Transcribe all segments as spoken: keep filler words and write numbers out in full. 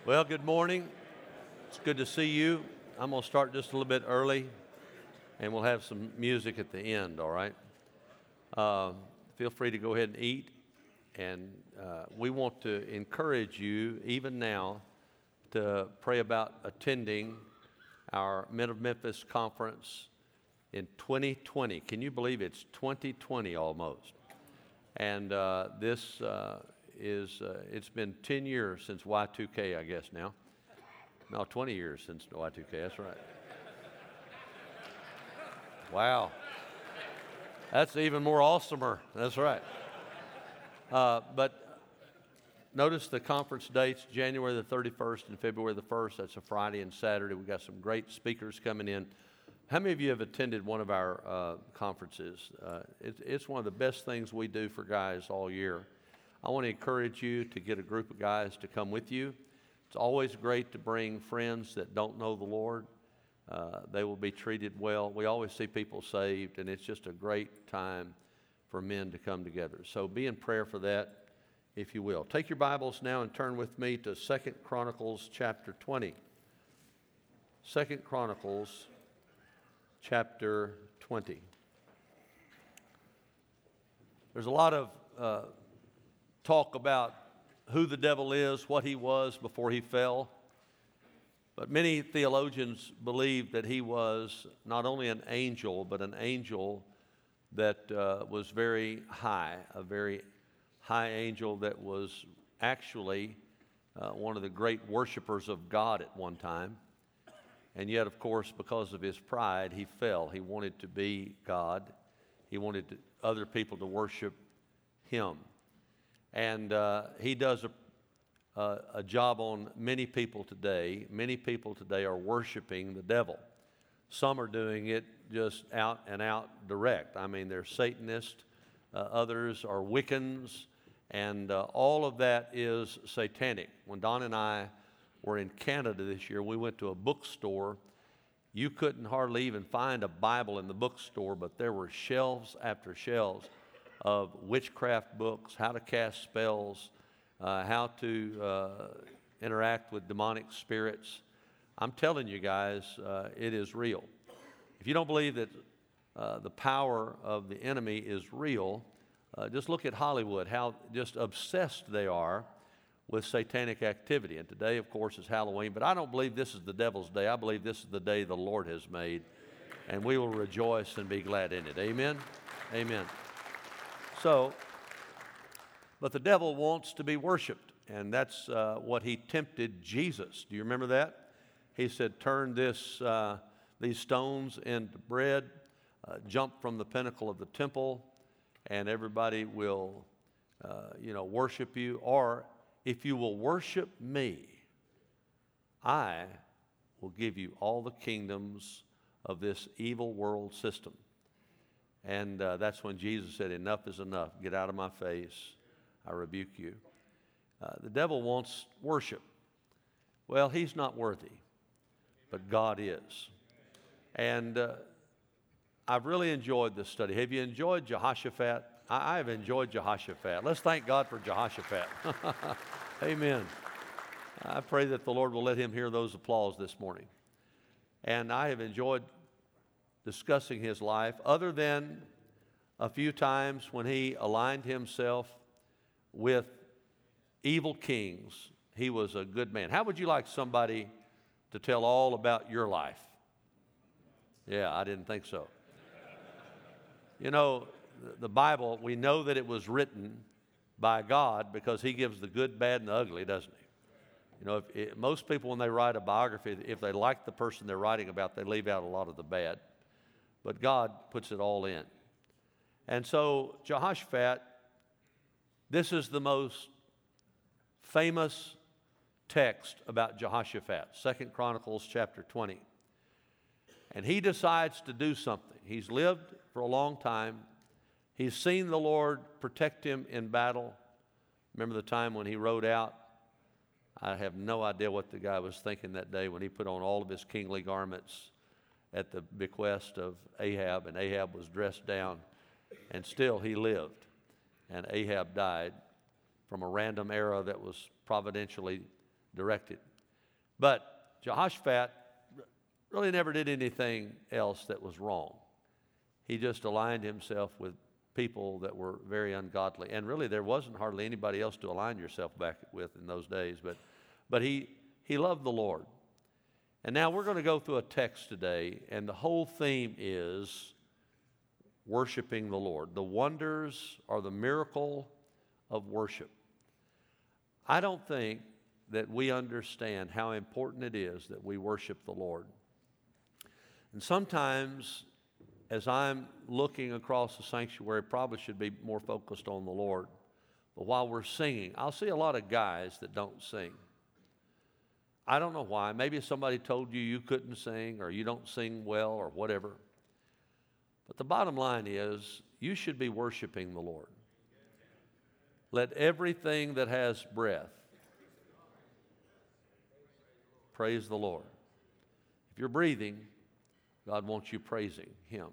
Well, good morning. It's good to see you. I'm going to start just a little bit early, and we'll have some music at the end, all right? Uh, feel free to go ahead and eat, and uh, we want to encourage you, even now, to pray about attending our Men of Memphis conference in twenty twenty. Can you believe it's twenty twenty almost? And uh, this uh, is, uh, it's been ten years since Y two K, I guess now. No, twenty years since Y two K, that's right. Wow. That's even more awesomer, that's right. Uh, but notice the conference dates, January the thirty-first and February the first. That's a Friday and Saturday. We've got some great speakers coming in. How many of you have attended one of our uh, conferences? Uh, it, it's one of the best things we do for guys all year. I want to encourage you to get a group of guys to come with you. It's always great to bring friends that don't know the Lord. Uh, they will be treated well. We always see people saved, and it's just a great time for men to come together. So be in prayer for that, if you will. Take your Bibles now and turn with me to Second Chronicles chapter twenty. Second Chronicles chapter twenty. There's a lot of uh, talk about who the devil is, what he was before he fell. But many theologians believe that he was not only an angel, but an angel that uh, was very high, a very high angel that was actually uh, one of the great worshipers of God at one time. And yet, of course, because of his pride, he fell. He wanted to be God. He wanted to, other people to worship him. And uh, he does a, a, a job on many people today. Many people today are worshiping the devil. Some are doing it just out and out direct. I mean, they're Satanists. Uh, others are Wiccans. And uh, all of that is satanic. When Don and I were in Canada this year, we went to a bookstore. You couldn't hardly even find a Bible in the bookstore, but there were shelves after shelves of witchcraft books, how to cast spells, uh, how to uh, interact with demonic spirits. I'm telling you guys, uh, it is real. If you don't believe that uh, the power of the enemy is real, uh, just look at Hollywood, how just obsessed they are with satanic activity. And today, of course, is Halloween, but I don't believe this is the devil's day. I believe this is the day the Lord has made, and we will rejoice and be glad in it. Amen? Amen. So, but the devil wants to be worshiped, and that's uh, what he tempted Jesus. Do you remember that? He said, turn this, uh, these stones into bread, uh, jump from the pinnacle of the temple, and everybody will, uh, you know, worship you. Or if you will worship me, I will give you all the kingdoms of this evil world system. And uh, that's when Jesus said, enough is enough. Get out of my face. I rebuke you. Uh, the devil wants worship. Well, he's not worthy, but God is. And uh, I've really enjoyed this study. Have you enjoyed Jehoshaphat? I, I have enjoyed Jehoshaphat. Let's thank God for Jehoshaphat. Amen. I pray that the Lord will let him hear those applause this morning. And I have enjoyed discussing his life, other than a few times when he aligned himself with evil kings. He was a good man. How would you like somebody to tell all about your life? Yeah, I didn't think so. You know, the Bible, we know that it was written by God because he gives the good, bad, and the ugly, doesn't he? You know, if, if, most people, when they write a biography, if they like the person they're writing about, they leave out a lot of the bad. But God puts it all in. And so Jehoshaphat, this is the most famous text about Jehoshaphat, Second Chronicles chapter twenty. And he decides to do something. He's lived for a long time. He's seen the Lord protect him in battle. Remember the time when he rode out? I have no idea what the guy was thinking that day when he put on all of his kingly garments at the bequest of Ahab, and Ahab was dressed down, and still he lived. And Ahab died from a random arrow that was providentially directed. But Jehoshaphat really never did anything else that was wrong. He just aligned himself with people that were very ungodly. And really, there wasn't hardly anybody else to align yourself back with in those days. But, but he, he loved the Lord. And now we're going to go through a text today, and the whole theme is worshiping the Lord. The wonders or the miracle of worship. I don't think that we understand how important it is that we worship the Lord. And sometimes, as I'm looking across the sanctuary, probably should be more focused on the Lord. But while we're singing, I'll see a lot of guys that don't sing. I don't know why. Maybe somebody told you you couldn't sing or you don't sing well or whatever. But the bottom line is you should be worshiping the Lord. Let everything that has breath praise the Lord. If you're breathing, God wants you praising Him.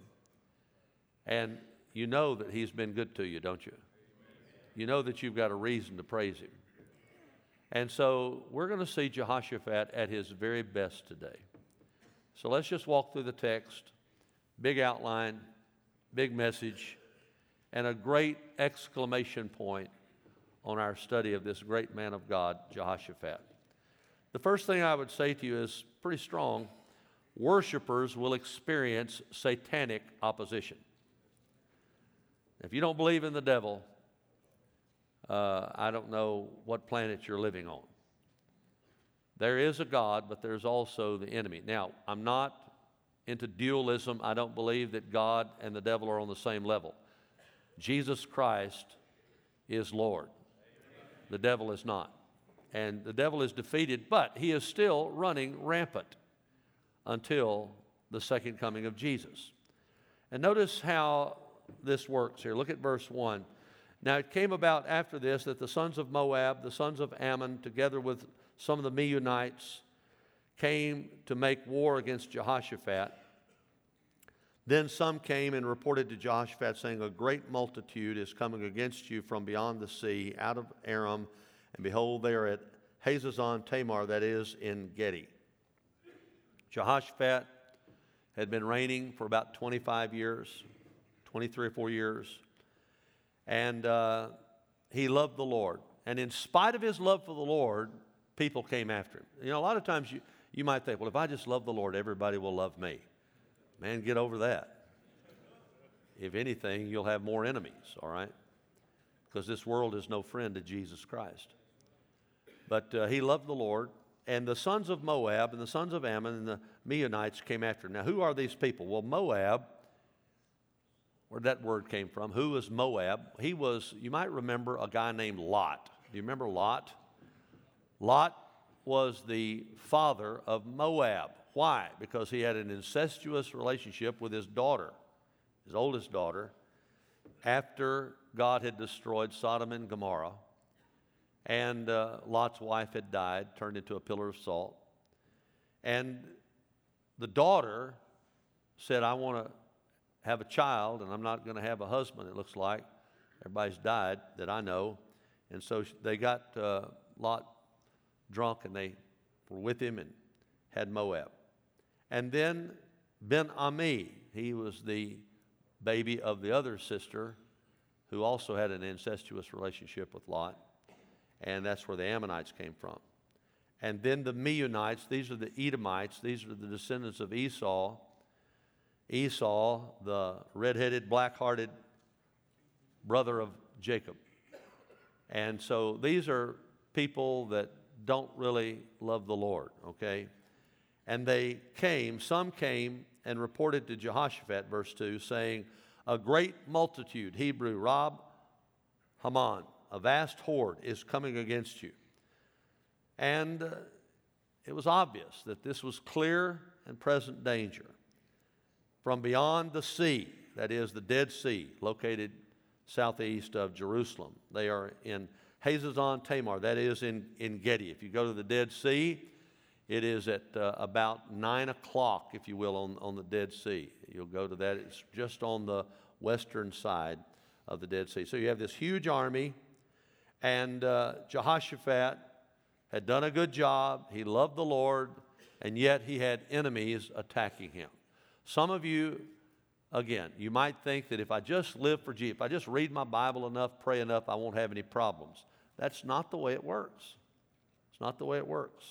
And you know that He's been good to you, don't you? You know that you've got a reason to praise Him. And so we're going to see Jehoshaphat at his very best today. So let's just walk through the text. Big outline, big message, and a great exclamation point on our study of this great man of God, Jehoshaphat. The first thing I would say to you is pretty strong. Worshipers will experience satanic opposition. If you don't believe in the devil, uh, I don't know what planet you're living on. There is a God, but there's also the enemy. Now, I'm not into dualism. I don't believe that God and the devil are on the same level. Jesus Christ is Lord. The devil is not. And the devil is defeated, but he is still running rampant until the second coming of Jesus. And notice how this works here. Look at verse one. Now it came about after this that the sons of Moab, the sons of Ammon, together with some of the Meunites, came to make war against Jehoshaphat. Then some came and reported to Jehoshaphat, saying, a great multitude is coming against you from beyond the sea, out of Aram, and behold, they are at Hazazon Tamar, that is, in Gedi. Jehoshaphat had been reigning for about twenty-five years, twenty-three or four years, and uh, he loved the Lord. And in spite of his love for the Lord, people came after him. You know, a lot of times you, you might think, well, if I just love the Lord, everybody will love me. Man, get over that. If anything, you'll have more enemies, all right? Because this world is no friend to Jesus Christ. But uh, he loved the Lord. And the sons of Moab and the sons of Ammon and the Meunites came after him. Now, who are these people? Well, Moab, where that word came from, who was Moab? He was, you might remember, a guy named Lot. Do you remember Lot? Lot was the father of Moab. Why? Because he had an incestuous relationship with his daughter, his oldest daughter, after God had destroyed Sodom and Gomorrah. And uh, Lot's wife had died, turned into a pillar of salt. And the daughter said, I want to have a child, and I'm not going to have a husband, it looks like. Everybody's died that I know. And so they got uh, Lot drunk, and they were with him and had Moab. And then Ben-Ami, he was the baby of the other sister who also had an incestuous relationship with Lot. And that's where the Ammonites came from. And then the Meunites, these are the Edomites, these are the descendants of Esau. Esau, the red-headed, black-hearted brother of Jacob. And so these are people that don't really love the Lord, okay? And they came, some came and reported to Jehoshaphat, verse two, saying, a great multitude, Hebrew, Rab, Haman, a vast horde is coming against you. And uh, it was obvious that this was clear and present danger. From beyond the sea, that is the Dead Sea, located southeast of Jerusalem. They are in Hazazon Tamar, that is in, in Gedi. If you go to the Dead Sea, it is at uh, about nine o'clock, if you will, on, on the Dead Sea. You'll go to that. It's just on the western side of the Dead Sea. So you have this huge army. And uh, Jehoshaphat had done a good job. He loved the Lord, and yet he had enemies attacking him. Some of you, again, you might think that if I just live for Jesus, if I just read my Bible enough, pray enough, I won't have any problems. That's not the way it works. It's not the way it works.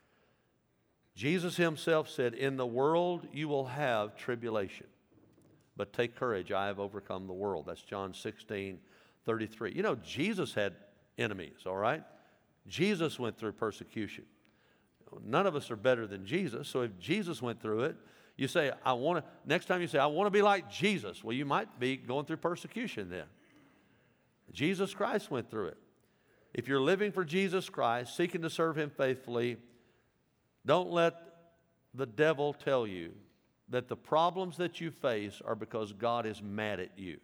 Jesus himself said, in the world you will have tribulation, but take courage, I have overcome the world. That's John sixteen thirty-three. You know, Jesus had enemies, all right? Jesus went through persecution. None of us are better than Jesus, so if Jesus went through it, you say, I want to, next time you say, I want to be like Jesus. Well, you might be going through persecution then. Jesus Christ went through it. If you're living for Jesus Christ, seeking to serve him faithfully, don't let the devil tell you that the problems that you face are because God is mad at you.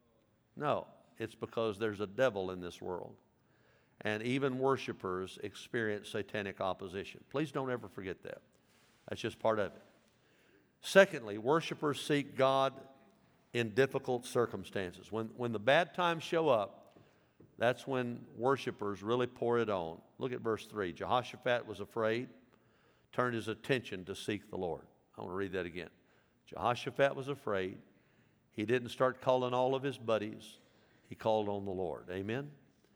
No, it's because there's a devil in this world. And even worshipers experience satanic opposition. Please don't ever forget that. That's just part of it. Secondly, worshipers seek God in difficult circumstances. When, when the bad times show up, that's when worshipers really pour it on. Look at verse three. Jehoshaphat was afraid, turned his attention to seek the Lord. I want to read that again. Jehoshaphat was afraid. He didn't start calling all of his buddies. He called on the Lord. Amen?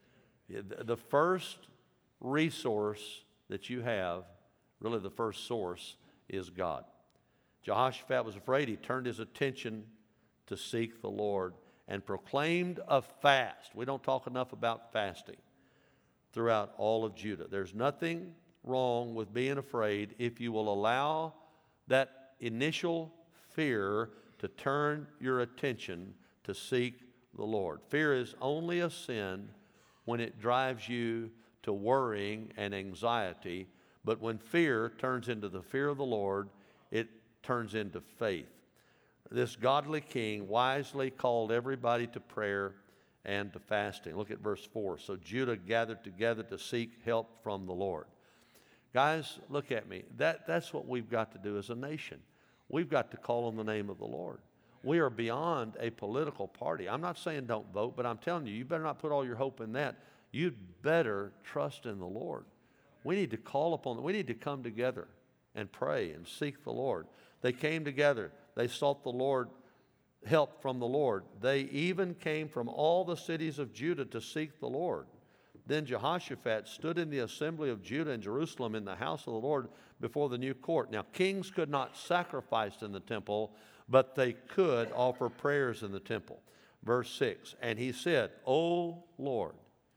The first resource that you have, really the first source, is God. Jehoshaphat was afraid. He turned his attention to seek the Lord and proclaimed a fast. We don't talk enough about fasting throughout all of Judah. There's nothing wrong with being afraid if you will allow that initial fear to turn your attention to seek the Lord. Fear is only a sin when it drives you to worrying and anxiety, but when fear turns into the fear of the Lord, it turns into faith. This godly king wisely called everybody to prayer and to fasting. Look at verse four. So Judah gathered together to seek help from the Lord. Guys, look at me. That, that's what we've got to do as a nation. We've got to call on the name of the Lord. We are beyond a political party. I'm not saying don't vote, but I'm telling you, you better not put all your hope in that. You'd better trust in the Lord. We need to call upon, we need to come together and pray and seek the Lord. They came together. They sought the Lord, help from the Lord. They even came from all the cities of Judah to seek the Lord. Then Jehoshaphat stood in the assembly of Judah and Jerusalem in the house of the Lord before the new court. Now, kings could not sacrifice in the temple, but they could offer prayers in the temple. Verse six, and he said, O Lord,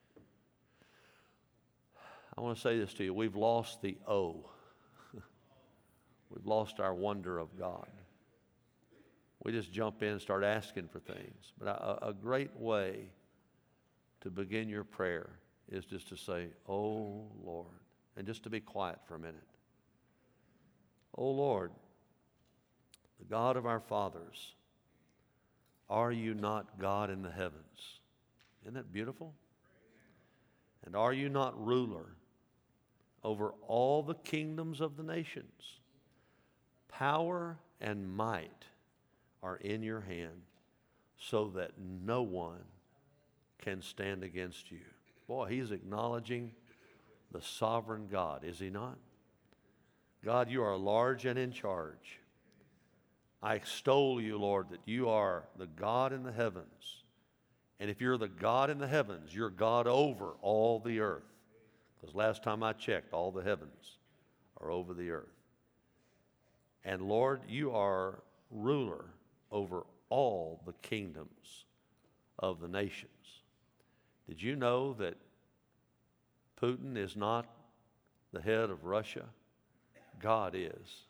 I want to say this to you. We've lost the O. We've lost our wonder of God. We just jump in and start asking for things. But a, a great way to begin your prayer is just to say, oh, Lord, and just to be quiet for a minute. Oh, Lord, the God of our fathers, are you not God in the heavens? Isn't that beautiful? And are you not ruler over all the kingdoms of the nations? Power and might are in your hand so that no one can stand against you. Boy, he's acknowledging the sovereign God, is he not? God, you are large and in charge. I extol you, Lord, that you are the God in the heavens. And if you're the God in the heavens, you're God over all the earth. Because last time I checked, all the heavens are over the earth. And Lord, you are ruler over all the kingdoms of the nations. Did you know that Putin is not the head of Russia? God is.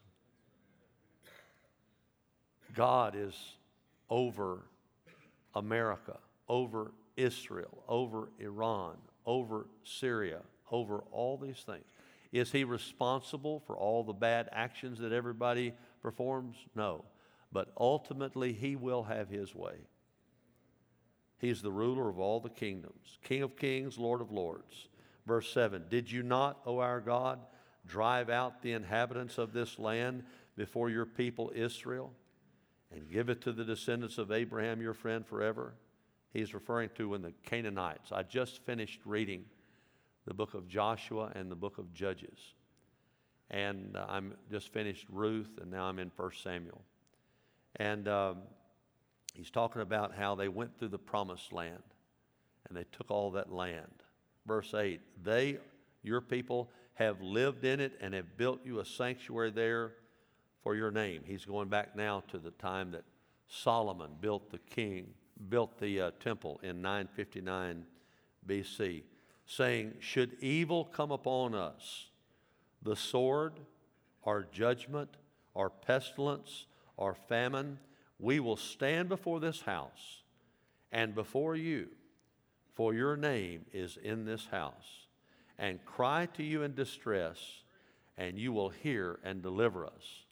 God is over America, over Israel, over Iran, over Syria, over all these things. Is he responsible for all the bad actions that everybody performs? No. But ultimately, he will have his way. He's the ruler of all the kingdoms, King of kings, Lord of lords. Verse seven, did you not, O our God, drive out the inhabitants of this land before your people Israel and give it to the descendants of Abraham, your friend, forever? He's referring to when the Canaanites. I just finished reading the book of Joshua and the book of Judges. And uh, I'm just finished Ruth, and now I'm in First Samuel. And um, he's talking about how they went through the promised land, and they took all that land. Verse eight, they, your people, have lived in it and have built you a sanctuary there for your name. He's going back now to the time that Solomon built the king, built the uh, temple in nine fifty-nine B C, saying, should evil come upon us, the sword, or judgment, or pestilence, or famine, we will stand before this house and before you, for your name is in this house, and cry to you in distress, and you will hear and deliver us.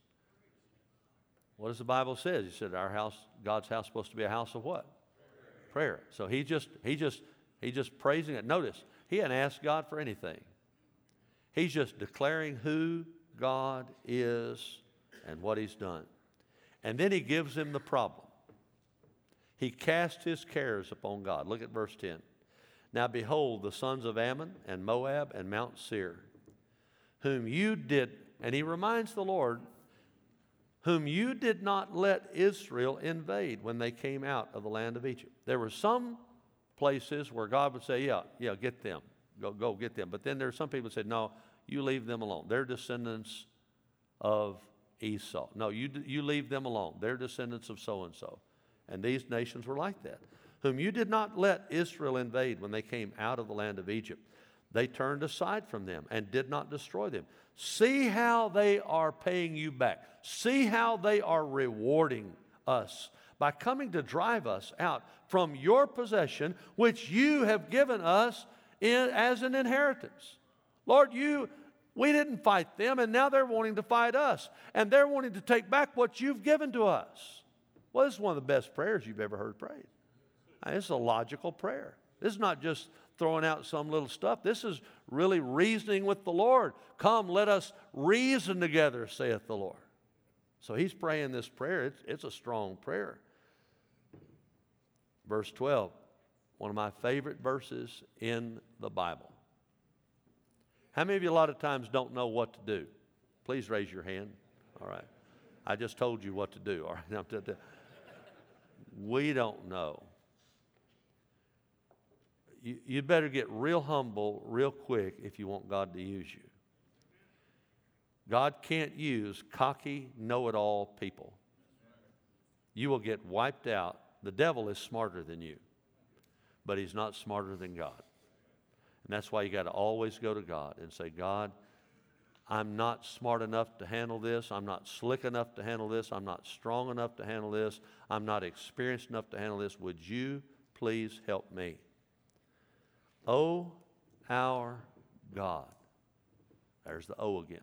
What does the Bible say? He said our house, God's house, is supposed to be a house of what? Prayer. Prayer. So he just, he just, he just praising it. Notice, he hadn't asked God for anything. He's just declaring who God is and what he's done. And then he gives him the problem. He cast his cares upon God. Look at verse ten. Now behold, the sons of Ammon and Moab and Mount Seir, whom you did, and he reminds the Lord, whom you did not let Israel invade when they came out of the land of Egypt. There were some places where God would say, yeah, yeah, get them. Go, go get them. But then there are some people who said, no, you leave them alone. They're descendants of Esau. No, you, you leave them alone. They're descendants of so-and-so. And these nations were like that. Whom you did not let Israel invade when they came out of the land of Egypt. They turned aside from them and did not destroy them. See how they are paying you back. See how they are rewarding us by coming to drive us out from your possession, which you have given us in, as an inheritance. Lord, you, we didn't fight them, and now they're wanting to fight us. And they're wanting to take back what you've given to us. Well, this is one of the best prayers you've ever heard prayed. It's a logical prayer. This is not just throwing out some little stuff. This is really reasoning with the Lord. Come, let us reason together, saith the Lord. So he's praying this prayer. It's, it's a strong prayer. Verse twelve, one of my favorite verses in the Bible. How many of you a lot of times don't know what to do? Please raise your hand. All right. I just told you what to do. All right. We don't know. You, you better get real humble real quick if you want God to use you. God can't use cocky, know-it-all people. You will get wiped out. The devil is smarter than you, but he's not smarter than God. And that's why you got to always go to God and say, God, I'm not smart enough to handle this. I'm not slick enough to handle this. I'm not strong enough to handle this. I'm not experienced enough to handle this. Would you please help me? Oh, our God. There's the O again.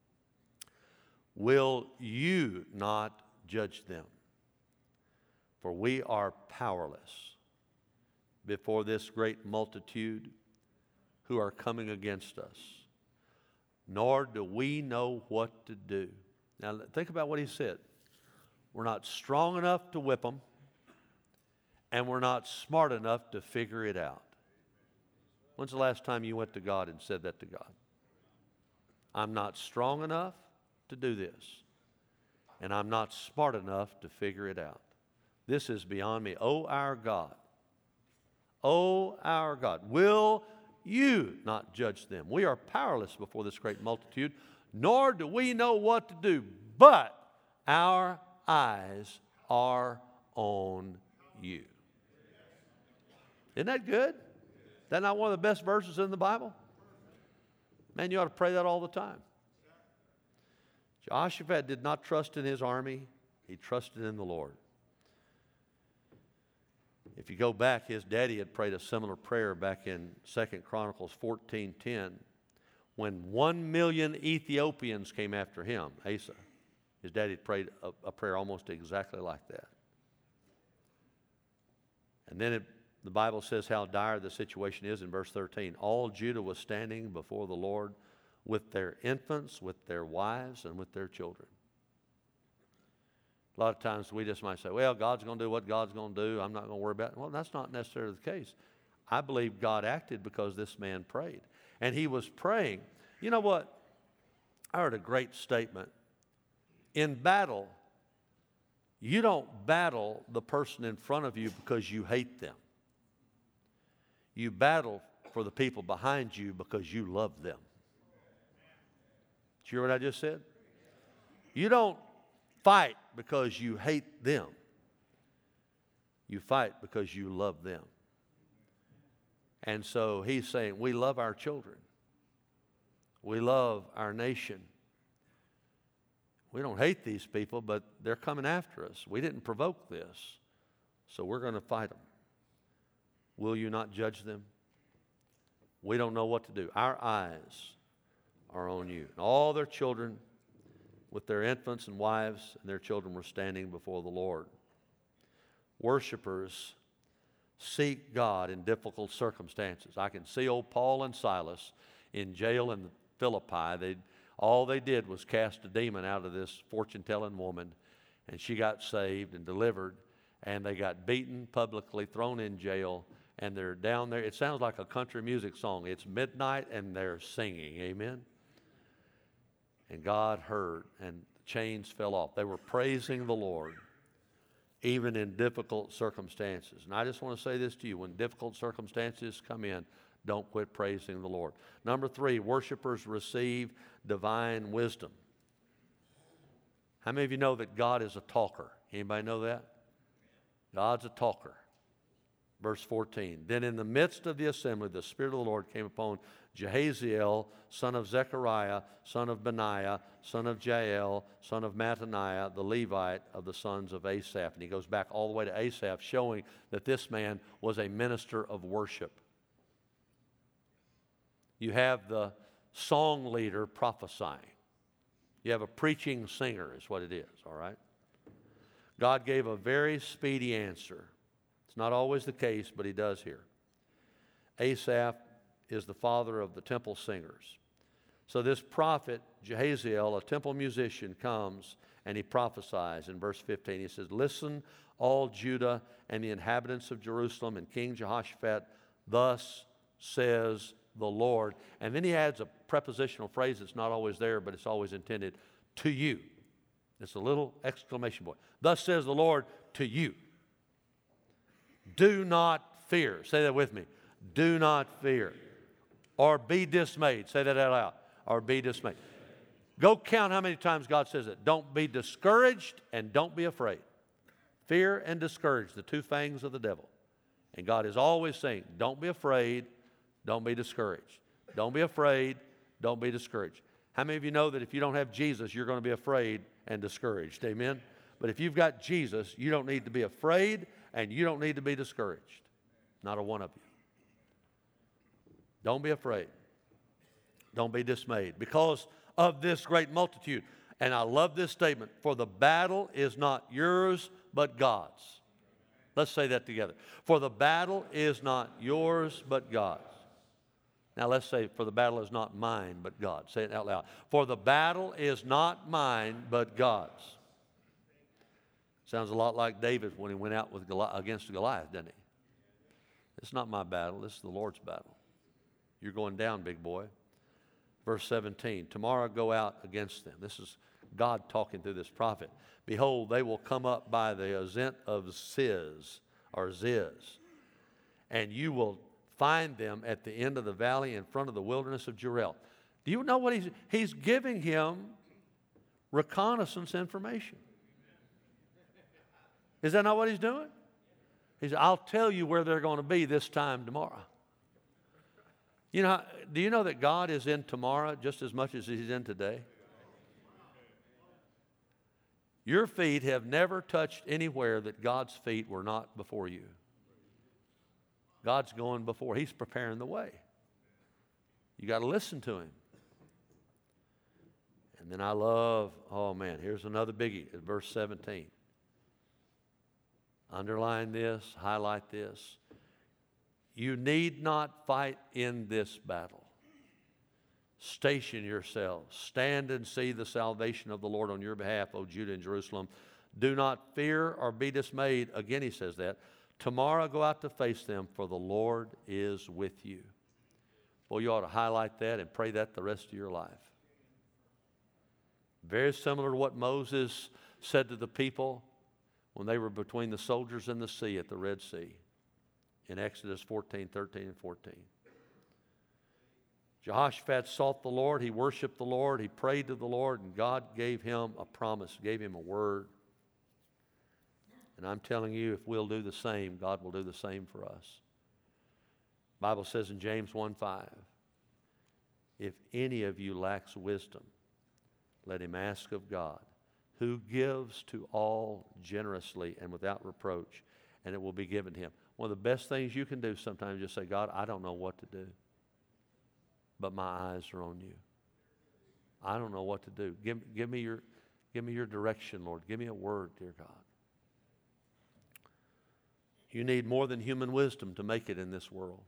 Will you not judge them? For we are powerless before this great multitude who are coming against us, nor do we know what to do. Now think about what he said. We're not strong enough to whip them, and we're not smart enough to figure it out. When's the last time you went to God and said that to God? I'm not strong enough to do this, and I'm not smart enough to figure it out. This is beyond me. Oh, our God. Oh, our God. Will you not judge them? We are powerless before this great multitude, nor do we know what to do, but our eyes are on you. Isn't that good? Is that not one of the best verses in the Bible? Man, you ought to pray that all the time. Jehoshaphat did not trust in his army. He trusted in the Lord. If you go back, his daddy had prayed a similar prayer back in Second Chronicles fourteen ten, when one million Ethiopians came after him, Asa. His daddy had prayed a, a prayer almost exactly like that. And then it, the Bible says how dire the situation is in verse thirteen. All Judah was standing before the Lord with their infants, with their wives, and with their children. A lot of times we just might say, well, God's going to do what God's going to do. I'm not going to worry about it. Well, that's not necessarily the case. I believe God acted because this man prayed. and he was praying. You know what? I heard a great statement. In battle, you don't battle the person in front of you because you hate them. You battle for the people behind you because you love them. Did you hear what I just said? You don't fight because you hate them. You fight because you love them. And so he's saying, we love our children. We love our nation. We don't hate these people, but they're coming after us. We didn't provoke this, so we're going to fight them. Will you not judge them? We don't know what to do. Our eyes are on you. And all their children, with their infants and wives and their children, were standing before the Lord. Worshipers seek God in difficult circumstances. I can see old Paul and Silas in jail in Philippi. They, all they did was cast a demon out of this fortune-telling woman, and she got saved and delivered, and they got beaten publicly, thrown in jail, and they're down there. It sounds like a country music song. It's midnight, and they're singing. Amen? And God heard, and chains fell off. They were praising the Lord, even in difficult circumstances. And I just want to say this to you. When difficult circumstances come in, don't quit praising the Lord. Number three, worshipers receive divine wisdom. How many of you know that God is a talker? Anybody know that? God's a talker. Verse fourteen, then in the midst of the assembly, the Spirit of the Lord came upon Jehaziel, son of Zechariah, son of Benaiah, son of Jael, son of Mattaniah, the Levite of the sons of Asaph. And he goes back all the way to Asaph, showing that this man was a minister of worship. You have the song leader prophesying. You have a preaching singer is what it is, all right? God gave a very speedy answer. It's not always the case, but he does here. Asaph is the father of the temple singers. So this prophet, Jehaziel, a temple musician, comes and he prophesies in verse fifteen. He says, listen, all Judah and the inhabitants of Jerusalem and King Jehoshaphat, thus says the Lord. And then he adds a prepositional phrase that's not always there, but it's always intended, to you. It's a little exclamation point. Thus says the Lord to you. Do not fear. Say that with me. Do not fear. Or be dismayed. Say that out loud. Or be dismayed. Go count how many times God says it. Don't be discouraged and don't be afraid. Fear and discourage, the two fangs of the devil. And God is always saying, don't be afraid, don't be discouraged. Don't be afraid, don't be discouraged. How many of you know that if you don't have Jesus, you're going to be afraid and discouraged? Amen? But if you've got Jesus, you don't need to be afraid and you don't need to be discouraged. Not a one of you. Don't be afraid. Don't be dismayed because of this great multitude. And I love this statement. For the battle is not yours, but God's. Let's say that together. For the battle is not yours, but God's. Now let's say, for the battle is not mine, but God's. Say it out loud. For the battle is not mine, but God's. Sounds a lot like David when he went out with Goli- against Goliath, didn't he? It's not my battle. This is the Lord's battle. You're going down, big boy. Verse seventeen, tomorrow go out against them. This is God talking through this prophet. Behold, they will come up by the ascent of Ziz, or Ziz, and you will find them at the end of the valley in front of the wilderness of Jerel. Do you know what he's, he's giving him reconnaissance information. Is that not what he's doing? He said, I'll tell you where they're going to be this time tomorrow. You know, do you know that God is in tomorrow just as much as he's in today? Your feet have never touched anywhere that God's feet were not before you. God's going before. He's preparing the way. You got to listen to him. And then I love, oh man, here's another biggie at verse seventeen. Underline this, highlight this. You need not fight in this battle. Station yourselves. Stand and see the salvation of the Lord on your behalf, O Judah and Jerusalem. Do not fear or be dismayed. Again, he says that. Tomorrow go out to face them, for the Lord is with you. Boy, you ought to highlight that and pray that the rest of your life. Very similar to what Moses said to the people when they were between the soldiers and the sea at the Red Sea in Exodus fourteen, thirteen, and fourteen. Jehoshaphat sought the Lord. He worshiped the Lord. He prayed to the Lord, and God gave him a promise, gave him a word. And I'm telling you, if we'll do the same, God will do the same for us. The Bible says in James one five, if any of you lacks wisdom, let him ask of God, who gives to all generously and without reproach, and it will be given to him. One of the best things you can do sometimes is just say, God, I don't know what to do, but my eyes are on you. I don't know what to do. Give, give me your, give me your direction, Lord. Give me a word, dear God. You need more than human wisdom to make it in this world.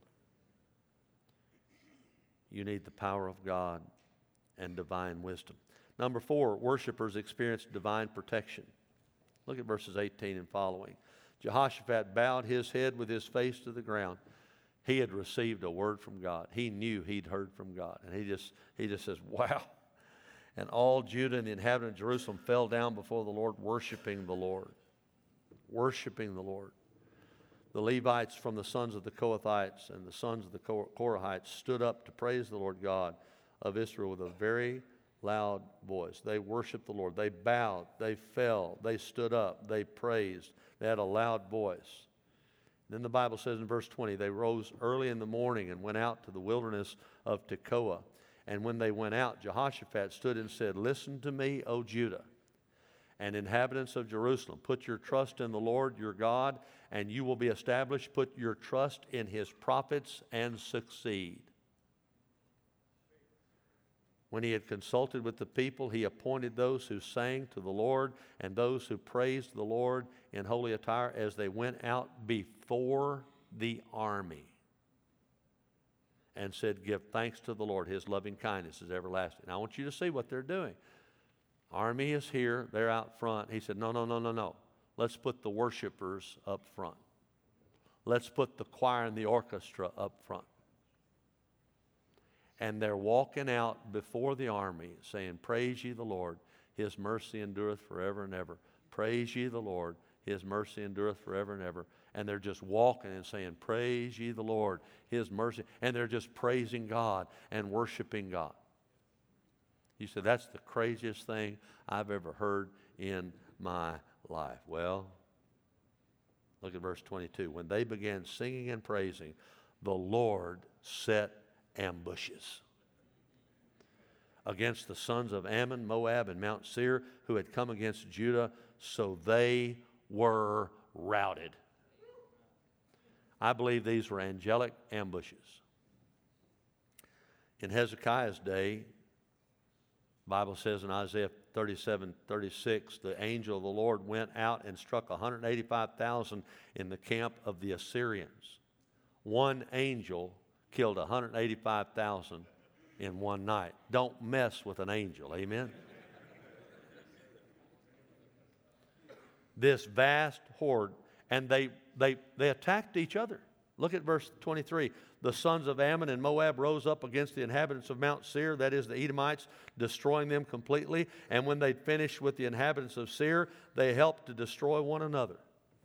You need the power of God and divine wisdom. Number four, worshipers experience divine protection. Look at verses eighteen and following. Jehoshaphat bowed his head with his face to the ground. He had received a word from God. He knew he'd heard from God. And he just, he just says, wow. And all Judah and the inhabitants of Jerusalem fell down before the Lord, worshiping the Lord. Worshiping the Lord. The Levites from the sons of the Kohathites and the sons of the Korahites stood up to praise the Lord God of Israel with a very loud voice. They worshiped the Lord. They bowed. They fell. They stood up. They praised. They had a loud voice. Then the Bible says in verse twenty, they rose early in the morning and went out to the wilderness of Tekoa. And when they went out, Jehoshaphat stood and said, listen to me, O Judah, and inhabitants of Jerusalem. Put your trust in the Lord your God, and you will be established. Put your trust in his prophets and succeed. When he had consulted with the people, he appointed those who sang to the Lord and those who praised the Lord in holy attire as they went out before the army, and said, give thanks to the Lord. His loving kindness is everlasting. Now I want you to see what they're doing. Army is here. They're out front. He said, no, no, no, no, no. Let's put the worshipers up front. Let's put the choir and the orchestra up front. And they're walking out before the army saying, praise ye the Lord. His mercy endureth forever and ever. Praise ye the Lord. His mercy endureth forever and ever. And they're just walking and saying, praise ye the Lord. His mercy. And they're just praising God and worshiping God. He said, that's the craziest thing I've ever heard in my life. Well, look at verse twenty-two. When they began singing and praising, the Lord set ambushes against the sons of Ammon, Moab, and Mount Seir, who had come against Judah, so they were routed. I believe these were angelic ambushes. In Hezekiah's day, the Bible says in Isaiah thirty-seven, thirty-six, the angel of the Lord went out and struck one hundred eighty-five thousand in the camp of the Assyrians. One angel killed one hundred eighty-five thousand in one night. Don't mess with an angel, amen? This vast horde, and they, they, they attacked each other. Look at verse twenty-three. The sons of Ammon and Moab rose up against the inhabitants of Mount Seir, that is the Edomites, destroying them completely. And when they'd finished with the inhabitants of Seir, they helped to destroy one another.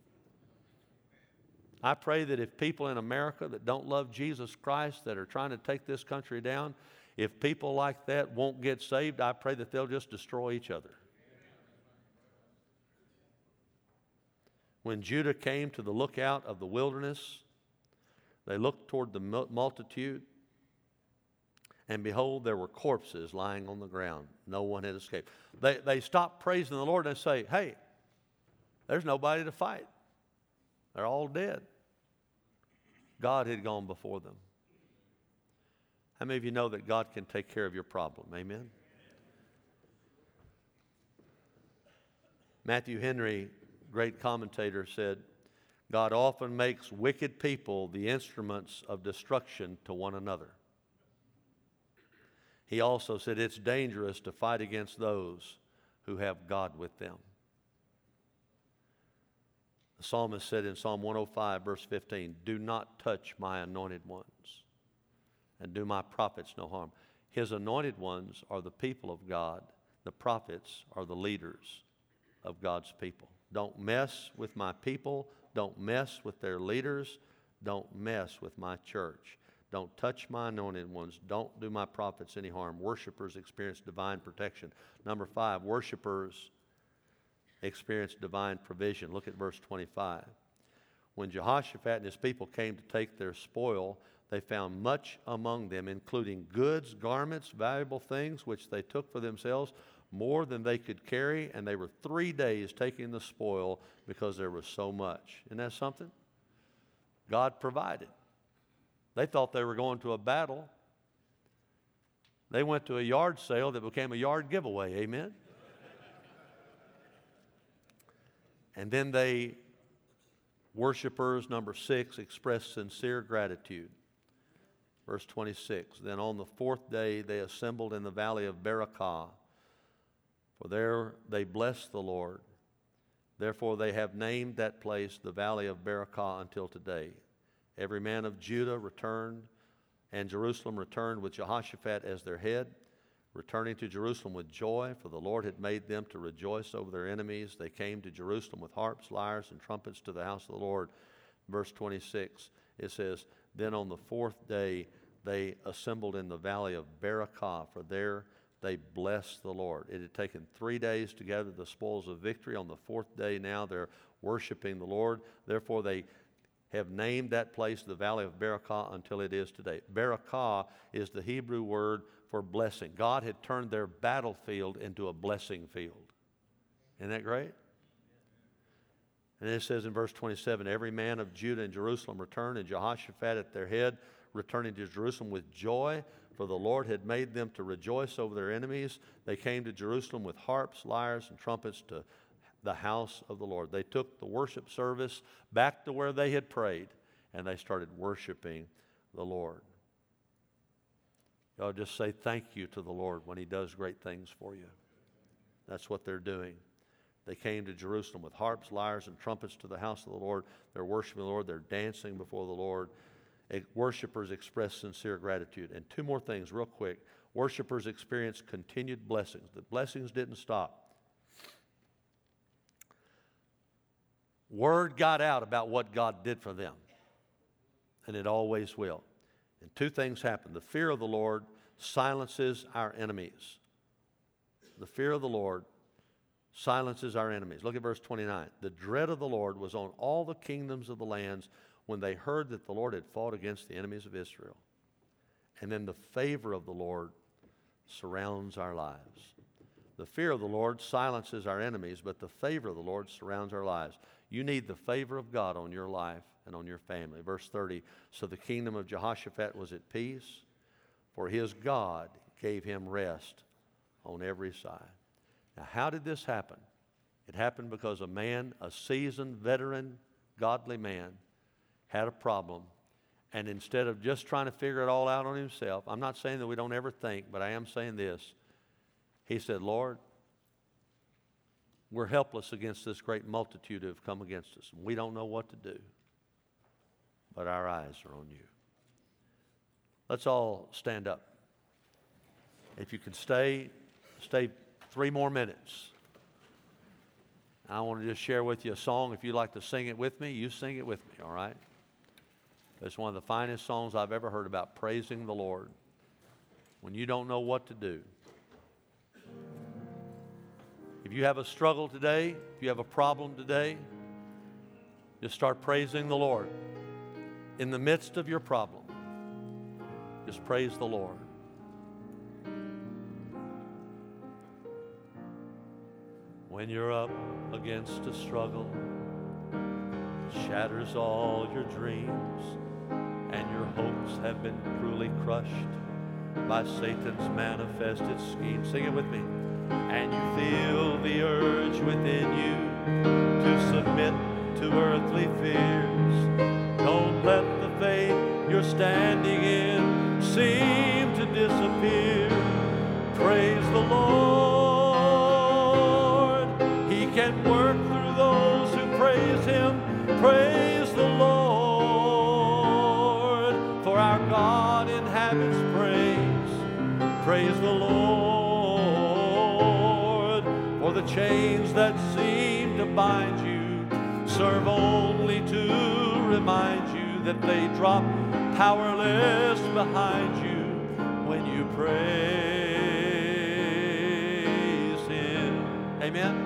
I pray that if people in America that don't love Jesus Christ, that are trying to take this country down, if people like that won't get saved, I pray that they'll just destroy each other. When Judah came to the lookout of the wilderness, they looked toward the multitude, and behold, there were corpses lying on the ground. No one had escaped. They, they stopped praising the Lord and say, hey, there's nobody to fight. They're all dead. God had gone before them. How many of you know that God can take care of your problem? Amen? Matthew Henry, great commentator, said, God often makes wicked people the instruments of destruction to one another. He also said it's dangerous to fight against those who have God with them. The psalmist said in Psalm one oh five, verse fifteen, do not touch my anointed ones. and do my prophets no harm. His anointed ones are the people of God. The prophets are the leaders of God's people. Don't mess with my people. Don't mess with their leaders. Don't mess with my church. Don't touch my anointed ones. Don't do my prophets any harm. Worshipers experience divine protection. Number five, worshipers experience divine provision. Look at verse twenty-five. When Jehoshaphat and his people came to take their spoil, they found much among them, including goods, garments, valuable things, which they took for themselves, more than they could carry, and they were three days taking the spoil because there was so much. Isn't that something? God provided. They thought they were going to a battle. They went to a yard sale that became a yard giveaway. Amen? And then they, worshipers, number six, expressed sincere gratitude. Verse twenty-six, then on the fourth day they assembled in the valley of Berakah, for there they blessed the Lord. Therefore they have named that place the valley of Berakah until today. Every man of Judah returned, and Jerusalem returned with Jehoshaphat as their head, returning to Jerusalem with joy, for the Lord had made them to rejoice over their enemies. They came to Jerusalem with harps, lyres, and trumpets to the house of the Lord. Verse twenty-six, it says, then on the fourth day they assembled in the valley of Berakah, for there they blessed the Lord. It had taken three days to gather the spoils of victory. On the fourth day now they're worshiping the Lord. Therefore they have named that place the valley of Berakah until it is today. Berakah is the Hebrew word for blessing. God had turned their battlefield into a blessing field. Isn't that great? And it says in verse twenty-seven, every man of Judah and Jerusalem returned, and Jehoshaphat at their head, returning to Jerusalem with joy, for the Lord had made them to rejoice over their enemies. They came to Jerusalem with harps, lyres, and trumpets to the house of the Lord. They took the worship service back to where they had prayed, and they started worshiping the Lord. Y'all just say thank you to the Lord when He does great things for you. That's what they're doing. They came to Jerusalem with harps, lyres, and trumpets to the house of the Lord. They're worshiping the Lord. They're dancing before the Lord. Worshipers express sincere gratitude. And two more things real quick. Worshipers experience continued blessings. The blessings didn't stop. Word got out about what God did for them, and it always will. And two things happen. The fear of the Lord silences our enemies. The fear of the Lord silences our enemies. Look at verse twenty-nine. The dread of the Lord was on all the kingdoms of the lands when they heard that the Lord had fought against the enemies of Israel. And then the favor of the Lord surrounds our lives. The fear of the Lord silences our enemies, but the favor of the Lord surrounds our lives. You need the favor of God on your life and on your family. Verse thirty, so the kingdom of Jehoshaphat was at peace, for his God gave him rest on every side. Now, how did this happen? It happened because a man, a seasoned, veteran, godly man, had a problem, and instead of just trying to figure it all out on himself, I'm not saying that we don't ever think, but I am saying this. He said, Lord, we're helpless against this great multitude who have come against us. We don't know what to do, but our eyes are on you. Let's all stand up. If you can stay, stay three more minutes. I want to just share with you a song. If you'd like to sing it with me, you sing it with me, all right? It's one of the finest songs I've ever heard about praising the Lord. When you don't know what to do. If you have a struggle today, if you have a problem today, just start praising the Lord. In the midst of your problem, just praise the Lord. When you're up against a struggle, shatters all your dreams, and your hopes have been cruelly crushed by Satan's manifested scheme. Sing it with me. And you feel the urge within you to submit to earthly fears. Don't let the faith you're standing in seem to disappear. Praise the Lord. He can work through those who praise Him. Praise the Lord. For our God inhabits Praise the Lord. For the chains that seem to bind you serve only to remind you that they drop powerless behind you when you praise Him. Amen.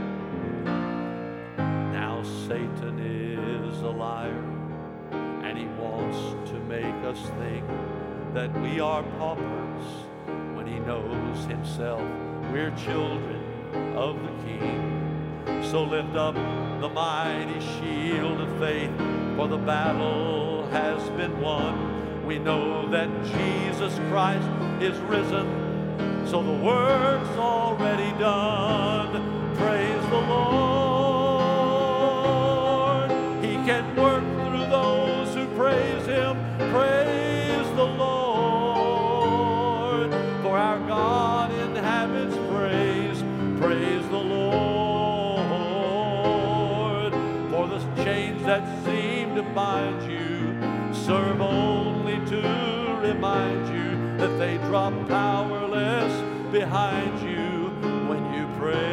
Now Satan is a liar, and he wants to make us think that we are paupers when he knows himself we're children of the King. So lift up the mighty shield of faith, for the battle has been won. We know that Jesus Christ is risen, so the work's already done. Praise the Lord. He can work through those who praise Him. Praise the Lord. For our God inhabits praise. Praise the Lord. For the chains that seem to bind you serve only to remind you that they drop powerless behind you when you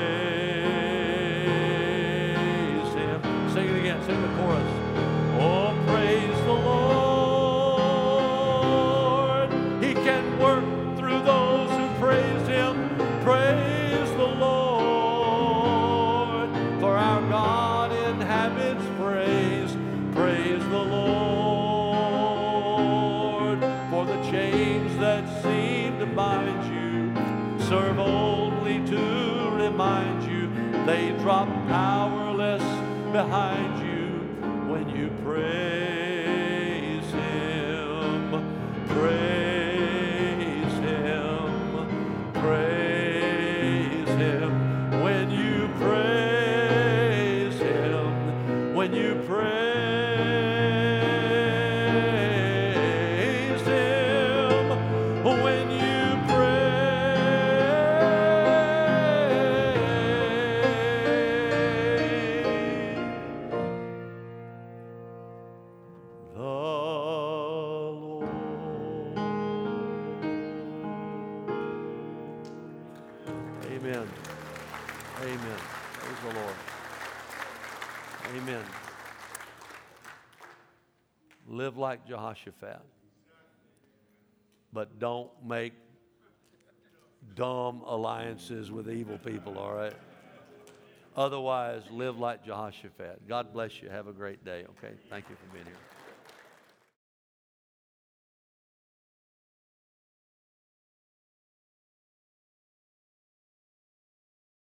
praise Him. Sing it again, sing the chorus. Oh, praise the Lord. He can work through those who praise Him. Praise the Lord. For our God inhabits praise. Praise the Lord. For the chains that seem to bind you serve only to remind you they drop powerless behind you when you praise Him. Praise Him. Praise Him. When you praise Him. When you praise when you praise the Lord. Amen. Amen. Praise the Lord. Amen. Live like Jehoshaphat. But don't make dumb alliances with evil people, all right? Otherwise, live like Jehoshaphat. God bless you. Have a great day, okay? Thank you for being here.